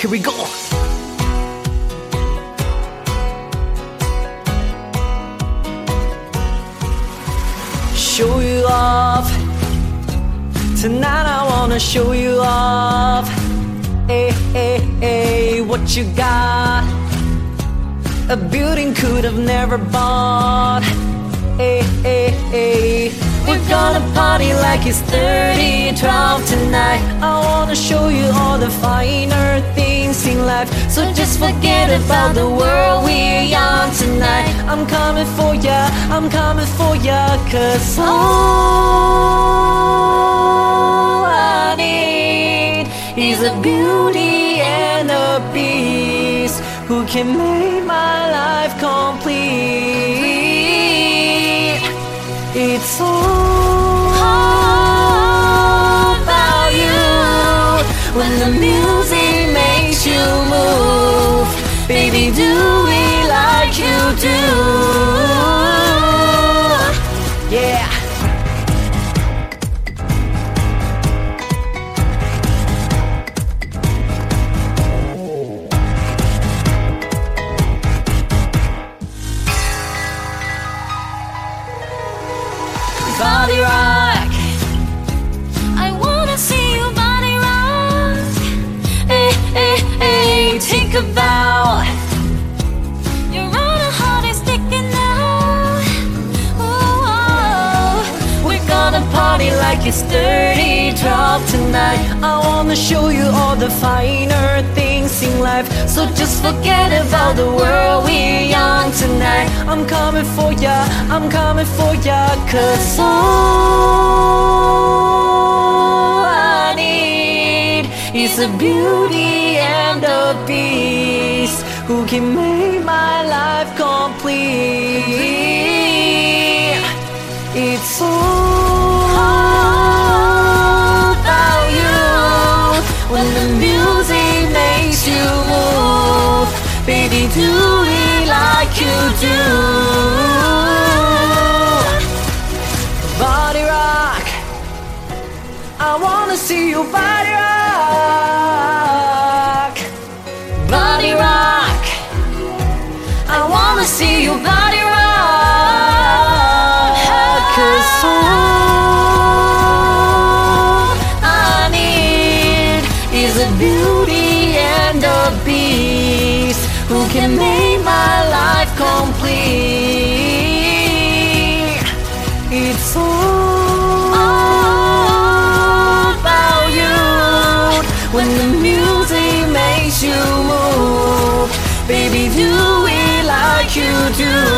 Here we go. Show you off. Tonight I wanna show you off. Hey, hey, hey, what you got? A building could have never bought. Hey, hey, hey, we're gonna party like it's 30-12 tonight. I wanna show you all the finer things in life. So just forget about the world, we're young tonight. I'm coming for ya, I'm coming for ya. Cause all I need is a beauty and a beast who can make my life complete. It's all about you. When the music makes you move, baby, do it like you do. Yeah. Body rock, I wanna see you body rock. Hey, hey, hey, think about you're on a heart is sticking out. Oh, we're gonna party like it's 30-12 tonight. I wanna show you all the finer things in life. So just forget about the world, we're young tonight. I'm coming for ya, I'm coming for ya. Cause all I need is a beauty and a beast who can make my life complete. It's all about you. When the music makes you move, baby, do it like you do. Body rock, I wanna see you body rock. Body rock, I wanna see you body rock. Cause all I need is a beauty and a beast who can make my life complete. It's all about you. When the music makes you move, baby, do it like you do.